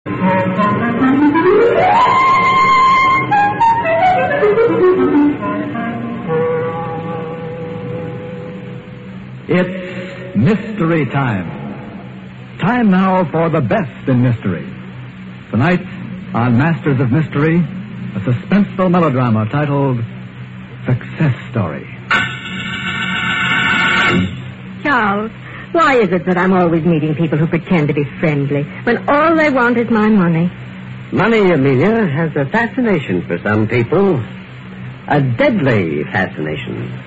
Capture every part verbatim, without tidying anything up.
It's mystery time. Time now for the best in mystery. Tonight, on Masters of Mystery, a suspenseful melodrama titled Success Story. Charles, why is it that I'm always meeting people who pretend to be friendly when all they want is my money? Money, Amelia, has a fascination for some people. A deadly fascination.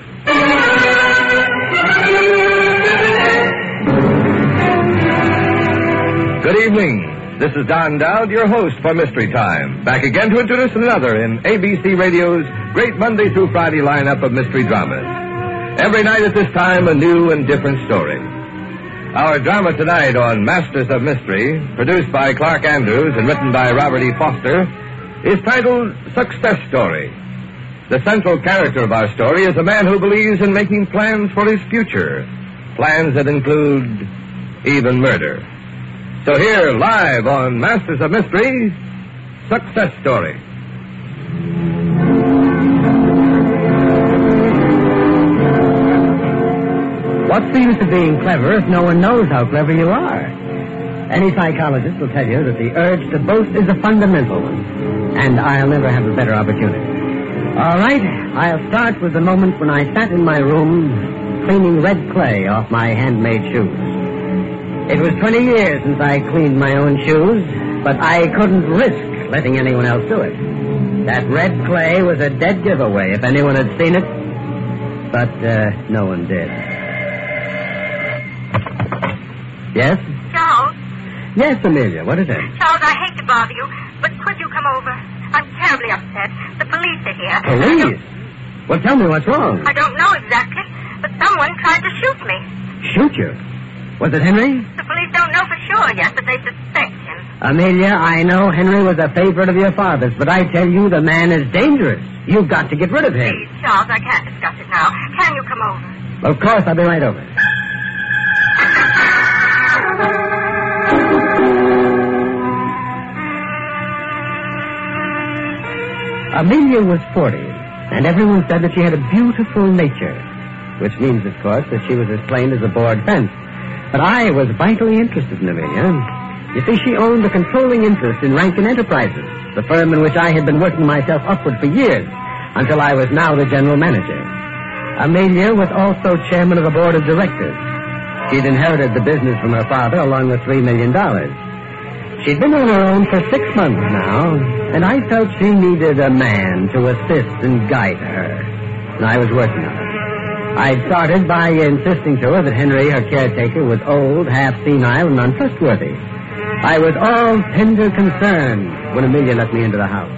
Good evening. This is Don Dowd, your host for Mystery Time. Back again to introduce another in A B C Radio's great Monday through Friday lineup of mystery dramas. Every night at this time, a new and different story. Our drama tonight on Masters of Mystery, produced by Clark Andrews and written by Robert E. Foster, is titled Success Story. The central character of our story is a man who believes in making plans for his future. Plans that include even murder. So here, live on Masters of Mystery, Success Story. What's the use of being clever if no one knows how clever you are? Any psychologist will tell you that the urge to boast is a fundamental one, and I'll never have a better opportunity. All right, I'll start with the moment when I sat in my room cleaning red clay off my handmade shoes. It was twenty years since I cleaned my own shoes, but I couldn't risk letting anyone else do it. That red clay was a dead giveaway if anyone had seen it, but uh, no one did. Yes? Charles? Yes, Amelia, what is it? Charles, I hate to bother you, but could you come over? I'm terribly upset. The police are here. Police? Well, tell me what's wrong. I don't know exactly, but someone tried to shoot me. Shoot you? Was it Henry? The police don't know for sure yet, but they suspect him. Amelia, I know Henry was a favorite of your father's, but I tell you the man is dangerous. You've got to get rid of him. Please, Charles, I can't discuss it now. Can you come over? Of course, I'll be right over. Amelia was forty, and everyone said that she had a beautiful nature, which means, of course, that she was as plain as a board fence. But I was vitally interested in Amelia. You see, she owned a controlling interest in Rankin Enterprises, the firm in which I had been working myself upward for years, until I was now the general manager. Amelia was also chairman of the board of directors. She'd inherited the business from her father along with three million dollars. She'd been on her own for six months now, and I felt she needed a man to assist and guide her. And I was working on it. I'd started by insisting to her that Henry, her caretaker, was old, half-senile, and untrustworthy. I was all tender concern when Amelia let me into the house.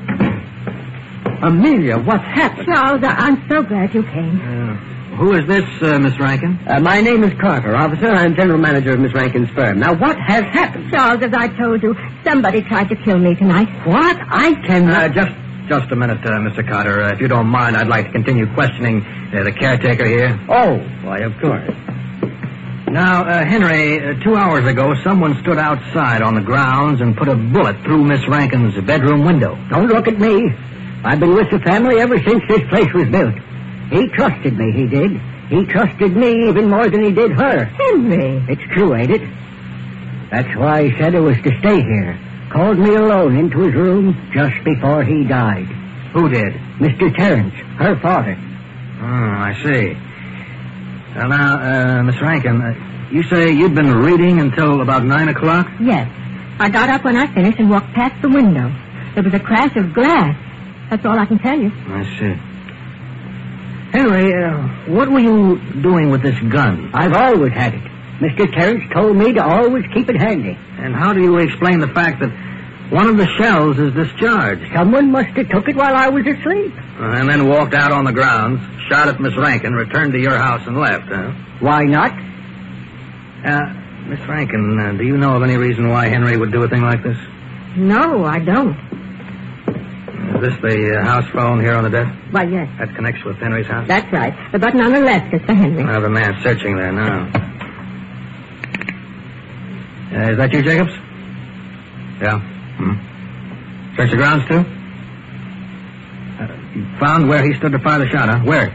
Amelia, what's happened? Charles, I'm so glad you came. Uh, who is this, uh, Miss Rankin? Uh, my name is Carter, officer. I'm general manager of Miss Rankin's firm. Now, what has happened? Charles, as I told you, somebody tried to kill me tonight. What? I cannot... Uh, just... Just a minute, uh, Mister Carter. Uh, if you don't mind, I'd like to continue questioning uh, the caretaker here. Oh, why, of course. Now, uh, Henry, uh, two hours ago, someone stood outside on the grounds and put a bullet through Miss Rankin's bedroom window. Don't look at me. I've been with the family ever since this place was built. He trusted me, he did. He trusted me even more than he did her. Henry. It's true, ain't it? That's why he said it was to stay here. Called me alone into his room just before he died. Who did? Mister Terrence, her father. Oh, I see. Well, now, uh, Miss Rankin, uh, you say you'd been reading until about nine o'clock? Yes. I got up when I finished and walked past the window. There was a crash of glass. That's all I can tell you. I see. Henry, uh, what were you doing with this gun? I've always had it. Mister Terrence told me to always keep it handy. And how do you explain the fact that one of the shells is discharged? Someone must have took it while I was asleep. Uh, and then walked out on the grounds, shot at Miss Rankin, returned to your house and left, huh? Why not? Uh, Miss Rankin, uh, do you know of any reason why Henry would do a thing like this? No, I don't. Is this the uh, house phone here on the desk? Why, yes. That connects with Henry's house? That's right. The button on the left is for Henry. I have a man searching there now. Uh, is that you, Jacobs? Yeah. Hmm. Search the grounds, too? Uh, you found where he stood to fire the shot, huh? Where?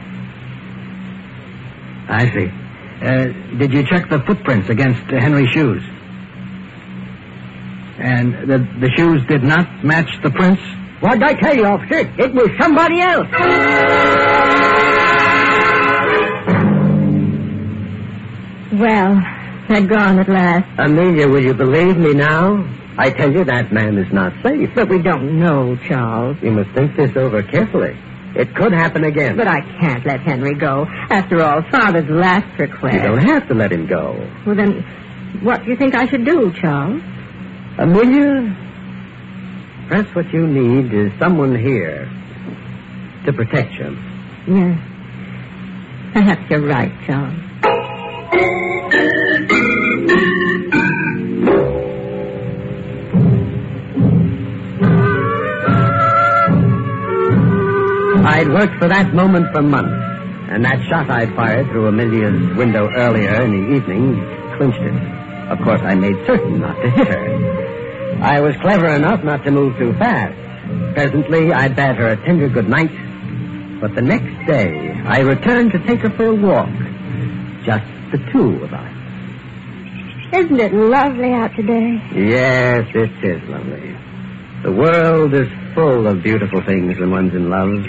I see. Uh, did you check the footprints against uh, Henry's shoes? And the, the shoes did not match the prints? What did I tell you, officer? It was somebody else. Well, they're gone at last. Amelia, will you believe me now? I tell you, that man is not safe. But we don't know, Charles. You must think this over carefully. It could happen again. But I can't let Henry go. After all, Father's last request. You don't have to let him go. Well, then, what do you think I should do, Charles? Amelia, perhaps what you need is someone here to protect you. Yes. Perhaps you're right, Charles. I'd worked for that moment for months, and that shot I'd fired through Amelia's window earlier in the evening clinched it. Of course, I made certain not to hit her. I was clever enough not to move too fast. Presently, I bade her a tender good night, but the next day, I returned to take her for a walk. Just the two of us. Isn't it lovely out today? Yes, it is lovely. The world is full of beautiful things when one's in love.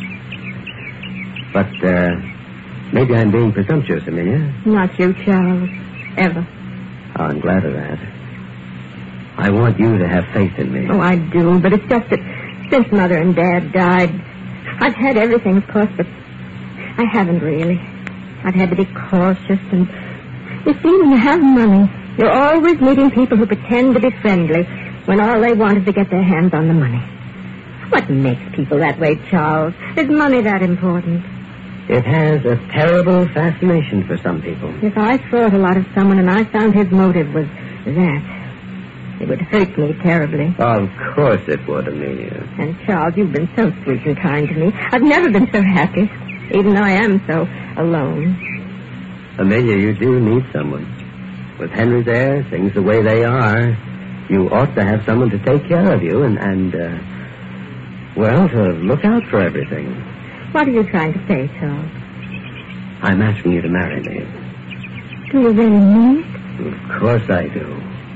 But, uh, maybe I'm being presumptuous, Amelia. Not you, Charles. Ever. Oh, I'm glad of that. I want you to have faith in me. Oh, I do, but it's just that since Mother and Dad died, I've had everything, of course, but I haven't really. I've had to be cautious, and you see, when you have money, you're always meeting people who pretend to be friendly when all they want is to get their hands on the money. What makes people that way, Charles? Is money that important? It has a terrible fascination for some people. If I thought a lot of someone and I found his motive was that, it would hurt me terribly. Of course it would, Amelia. And, Charles, you've been so sweet and kind to me. I've never been so happy, even though I am so alone. Amelia, you do need someone. With Henry there, things the way they are, you ought to have someone to take care of you and, and uh, well, to look out for everything. What are you trying to say, Charles? I'm asking you to marry me. Do you really mean it? Of course I do.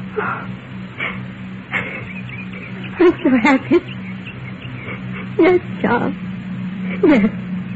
I'm so happy. Yes, Charles. Yes.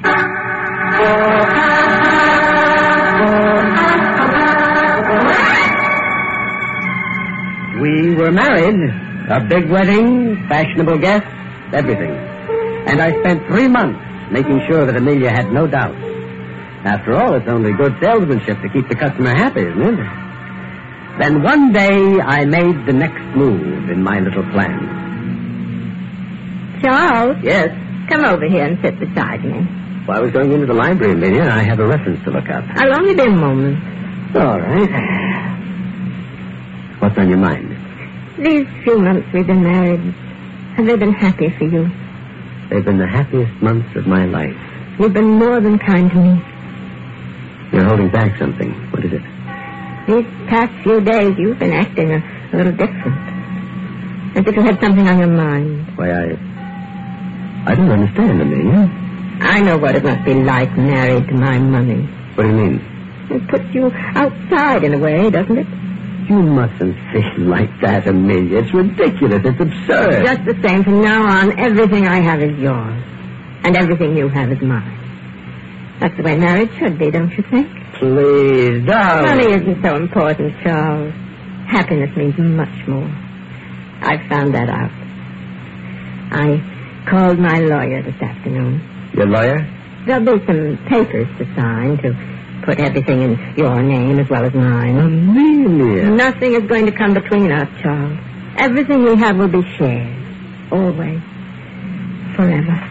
We were married. A big wedding, fashionable guests, everything. And I spent three months making sure that Amelia had no doubt. After all, it's only good salesmanship to keep the customer happy, isn't it? Then one day, I made the next move in my little plan. Charles? Yes? Come over here and sit beside me. Well, I was going into the library, Amelia. I have a reference to look up. I'll only be a moment. All right. What's on your mind? These few months we've been married, have they been happy for you? They've been the happiest months of my life. You've been more than kind to me. You're holding back something. What is it? These past few days, you've been acting a, a little different. As if you had something on your mind. Why, I... I don't understand, Amelia. I know what it must be like married to my money. What do you mean? It puts you outside in a way, doesn't it? You mustn't feel like that, Amelia. It's ridiculous. It's absurd. Just the same, from now on, everything I have is yours. And everything you have is mine. That's the way marriage should be, don't you think? Please, darling. Money isn't so important, Charles. Happiness means much more. I found that out. I called my lawyer this afternoon. Your lawyer? There'll be some papers to sign to put everything in your name as well as mine. Amelia. Nothing is going to come between us, Charles. Everything we have will be shared. Always. Forever.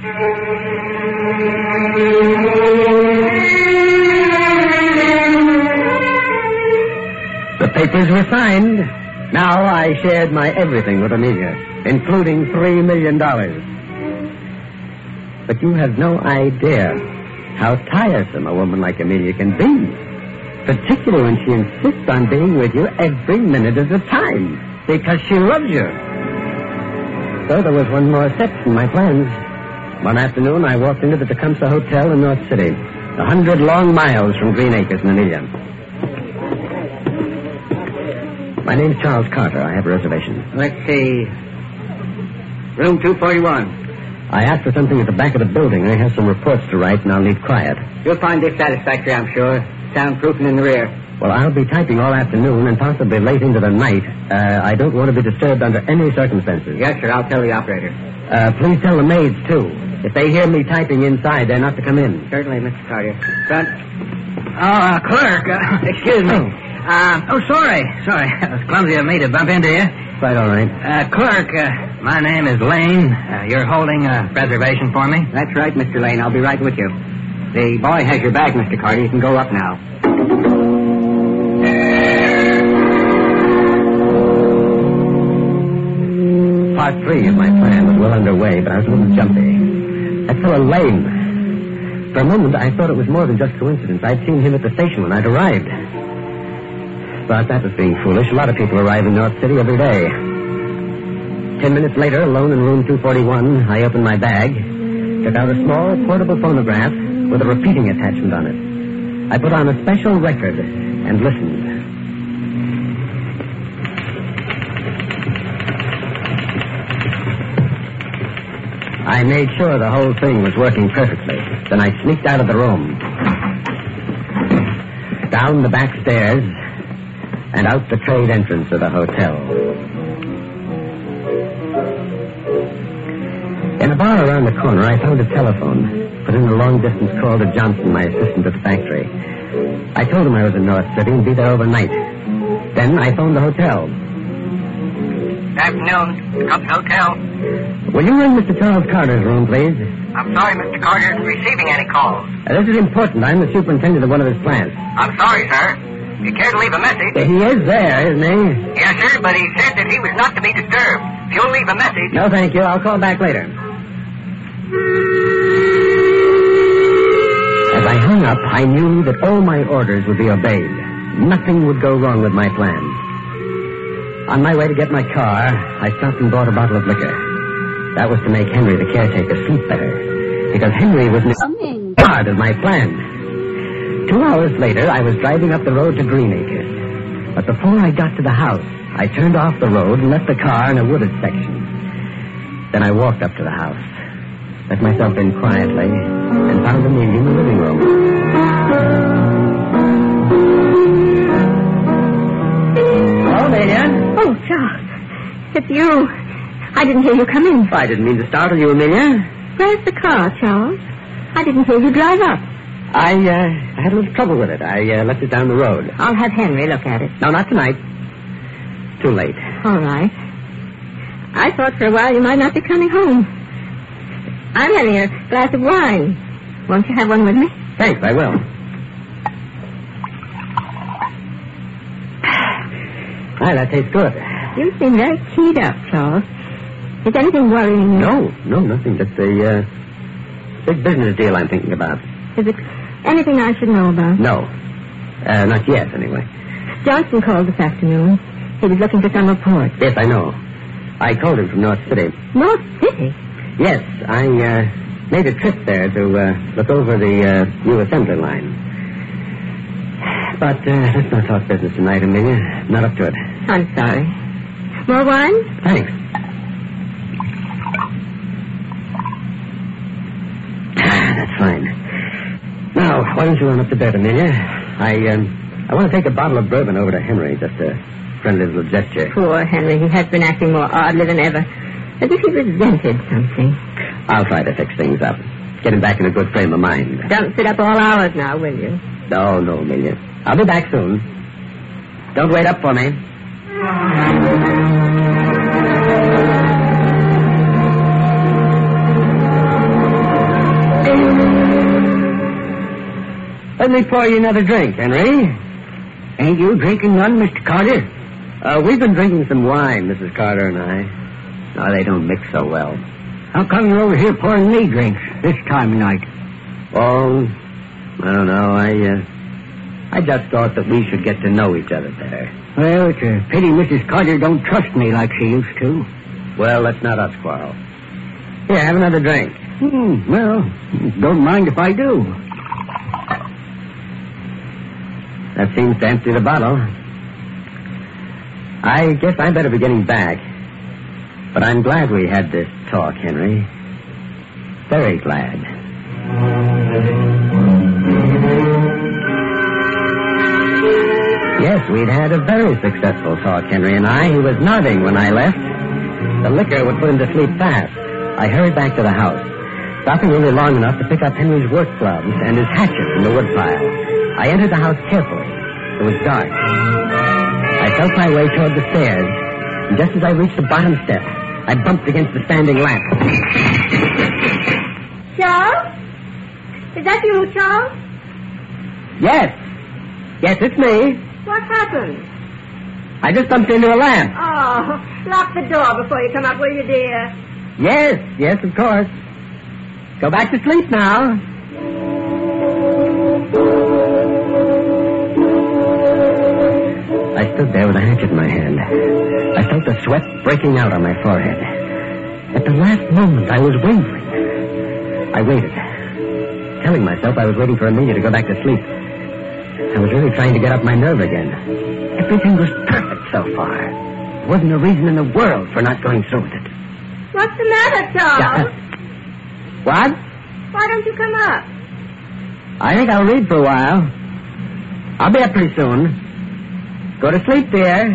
The papers were signed. Now I shared my everything with Amelia, including three million dollars. But you have no idea how tiresome a woman like Amelia can be, particularly when she insists on being with you every minute of the time. Because she loves you. So there was one more step in my plans. One afternoon, I walked into the Tecumseh Hotel in North City, a hundred long miles from Green Acres in Amelia. My name's Charles Carter. I have a reservation. Let's see. Room two forty-one. I asked for something at the back of the building. I have some reports to write, and I'll need quiet. You'll find this satisfactory, I'm sure. Soundproofing in the rear. Well, I'll be typing all afternoon and possibly late into the night. Uh, I don't want to be disturbed under any circumstances. Yes, sir. I'll tell the operator. Uh, please tell the maids, too. If they hear me typing inside, they're not to come in. Certainly, Mister Carter. Front. Oh, uh, clerk. Uh, excuse me. Uh, oh, sorry. Sorry. I was clumsy of me to bump into you. Quite all right. Uh, clerk, uh, my name is Lane. Uh, you're holding a reservation for me? That's right, Mister Lane. I'll be right with you. The boy has your bag, Mister Carter. You can go up now. Part three of my plan was well underway, but I was a little jumpy. That fellow Lane. For a moment, I thought it was more than just coincidence. I'd seen him at the station when I'd arrived. But that was being foolish. A lot of people arrive in North City every day. Ten minutes later, alone in room two forty-one, I opened my bag, took out a small portable phonograph with a repeating attachment on it. I put on a special record and listened. I made sure the whole thing was working perfectly. Then I sneaked out of the room, down the back stairs, and out the trade entrance of the hotel. In a bar around the corner, I found a telephone. Put in a long-distance call to Johnson, my assistant at the factory. I told him I was in North City and be there overnight. Then I phoned the hotel. Good afternoon. Tecumseh Hotel. Will you ring Mister Charles Carter's room, please? I'm sorry Mister Carter isn't receiving any calls. Uh, this is important. I'm the superintendent of one of his plants. I'm sorry, sir. If you care to leave a message... Uh, he is there, isn't he? Yes, sir, but he said that he was not to be disturbed. If you'll leave a message... No, thank you. I'll call back later. As I hung up, I knew that all my orders would be obeyed. Nothing would go wrong with my plan. On my way to get my car, I stopped and bought a bottle of liquor. That was to make Henry, the caretaker, sleep better. Because Henry was missing part of my plan. Two hours later, I was driving up the road to Green Acres. But before I got to the house, I turned off the road and left the car in a wooded section. Then I walked up to the house, let myself in quietly, and found Amelia in the living room. Hello, Amelia. Oh, Charles. It's you. I didn't hear you come in. I didn't mean to startle you, Amelia. Where's the car, Charles? I didn't hear you drive up. I, uh, I had a little trouble with it. I uh, left it down the road. I'll have Henry look at it. No, not tonight. Too late. All right. I thought for a while you might not be coming home. I'm having a glass of wine. Won't you have one with me? Thanks, I will. Ah, that tastes good. You seem very keyed up, Charles. Is anything worrying you? No, no, nothing. Just a uh, big business deal I'm thinking about. Is it anything I should know about? No. Uh, not yet, anyway. Johnson called this afternoon. He was looking for some reports. Yes, I know. I called him from North City. North City? Yes, I uh, made a trip there to uh, look over the uh, new assembly line. But uh, let's not talk business tonight, Amelia. Not up to it. I'm sorry. More wine? Thanks. That's fine. Now, why don't you run up to bed, Amelia? I, um, I want to take a bottle of bourbon over to Henry, just a friendly little gesture. Poor Henry. He has been acting more oddly than ever. As if he resented something. I'll try to fix things up. Get him back in a good frame of mind. Don't sit up all hours now, will you? No, no, Amelia. I'll be back soon. Don't wait up for me. Let me pour you another drink, Henry. Ain't you drinking none, Mister Carter? Uh, we've been drinking some wine, Missus Carter and I. No, they don't mix so well. How come you're over here pouring me drinks this time of night? Oh, I don't know. I, uh, I just thought that we should get to know each other better. Well, it's a pity Missus Carter don't trust me like she used to. Well, let's not us quarrel. Here, have another drink. Hmm, well, don't mind if I do. That seems to empty the bottle. I guess I better be getting back. But I'm glad we had this talk, Henry. Very glad. Yes, we'd had a very successful talk, Henry and I. He was nodding when I left. The liquor would put him to sleep fast. I hurried back to the house, stopping only long enough to pick up Henry's work gloves and his hatchet from the woodpile. I entered the house carefully. It was dark. I felt my way toward the stairs, and just as I reached the bottom step, I bumped against the standing lamp. Charles? Is that you, Charles? Yes. Yes, it's me. What happened? I just bumped into a lamp. Oh, lock the door before you come up, will you, dear? Yes, yes, of course. Go back to sleep now. I stood there with a hatchet in my hand. I felt the sweat breaking out on my forehead. At the last moment, I was wavering. I waited, telling myself I was waiting for Amelia to go back to sleep. I was really trying to get up my nerve again. Everything was perfect so far. There wasn't a reason in the world for not going through with it. What's the matter, Charles? Yeah, uh, what? Why don't you come up? I think I'll read for a while. I'll be up pretty soon. Go to sleep, dear.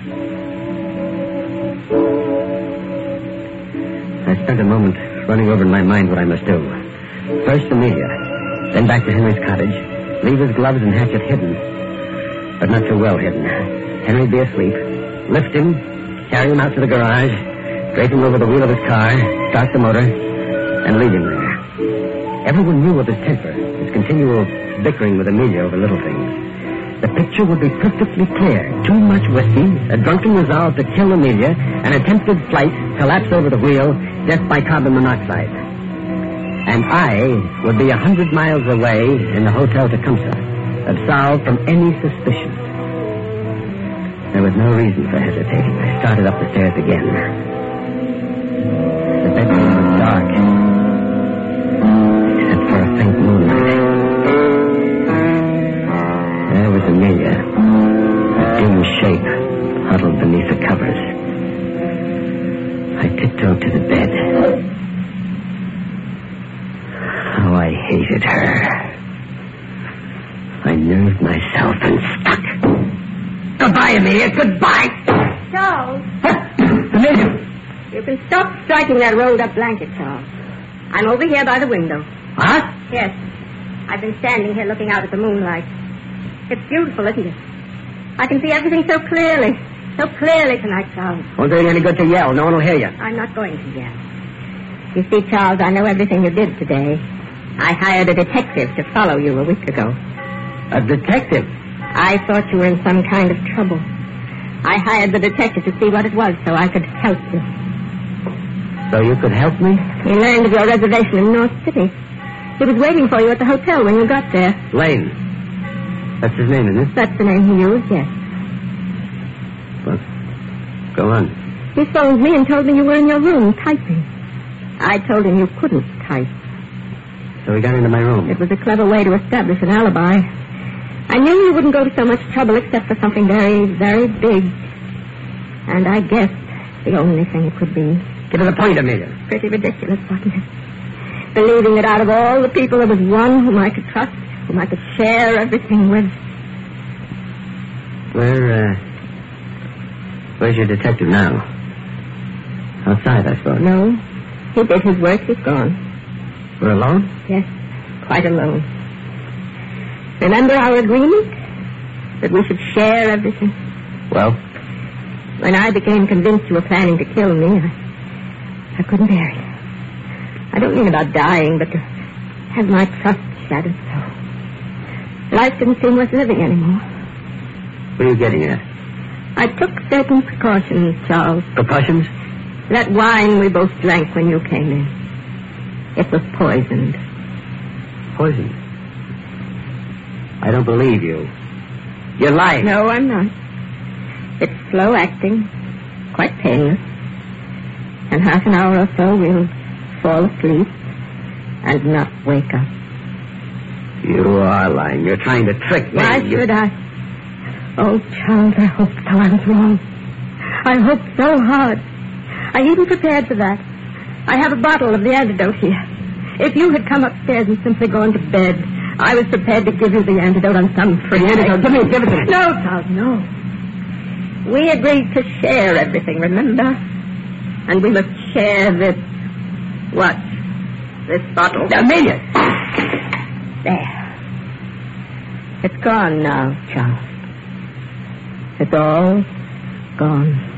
I spent a moment running over in my mind what I must do. First Amelia, then back to Henry's cottage, leave his gloves and hatchet hidden, but not too well hidden. Henry'd be asleep. Lift him, carry him out to the garage, drape him over the wheel of his car, start the motor, and leave him there. Everyone knew of his temper, his continual bickering with Amelia over little things. The picture would be perfectly clear. Too much whiskey, a drunken resolve to kill Amelia, an attempted flight, collapse over the wheel, death by carbon monoxide. And I would be a hundred miles away in the Hotel Tecumseh, absolved from any suspicion. There was no reason for hesitating. I started up the stairs again. The bedroom was dark, except for a faint moonlight. There was Amelia, a dim shape huddled beneath the covers. I tiptoed to the bed. How I hated her. I nerved myself and stuck. Goodbye, Amelia. Goodbye. Charles. Amelia. You can stop striking that rolled-up blanket, Charles. I'm over here by the window. What? Yes. I've been standing here looking out at the moonlight. It's beautiful, isn't it? I can see everything so clearly. So clearly tonight, Charles. Won't do you any good to yell. No one will hear you. I'm not going to yell. You see, Charles, I know everything you did today. I hired a detective to follow you a week ago. A detective? I thought you were in some kind of trouble. I hired the detective to see what it was so I could help you. So you could help me? He learned of your reservation in North City. He was waiting for you at the hotel when you got there. Lane. That's his name, isn't it? That's the name he used, yes. Well, go on. He phoned me and told me you were in your room typing. I told him you couldn't type. So he got into my room. It was a clever way to establish an alibi. I knew you wouldn't go to so much trouble except for something very, very big. And I guessed the only thing it could be. Get to the point, Amelia. Pretty ridiculous, wasn't it? Believing that out of all the people there was one whom I could trust, whom I could share everything with. Where, uh... Where's your detective now? Outside, I suppose. No. He did his work. He's gone. We're alone? Yes. Quite alone. Remember our agreement? That we should share everything? Well? When I became convinced you were planning to kill me, I, I couldn't bear it. I don't mean about dying, but to have my trust shattered so. Life didn't seem worth living anymore. What are you getting at? I took certain precautions, Charles. Precautions? That wine we both drank when you came in. It was poisoned. Poisoned? I don't believe you. You're lying. No, I'm not. It's slow acting, quite painless. In half an hour or so, we'll fall asleep and not wake up. You are lying. You're trying to trick me. Why You- should I? Oh, Charles, I hoped so I was wrong. I hoped so hard. I even prepared for that. I have a bottle of the antidote here. If you had come upstairs and simply gone to bed, I was prepared to give you the antidote on some free The antidote? Give me- give it to me. No, Charles, no. We agreed to share everything, remember? And we must share this... what? This bottle. Amelia! There. It's gone now, Charles. It's all gone.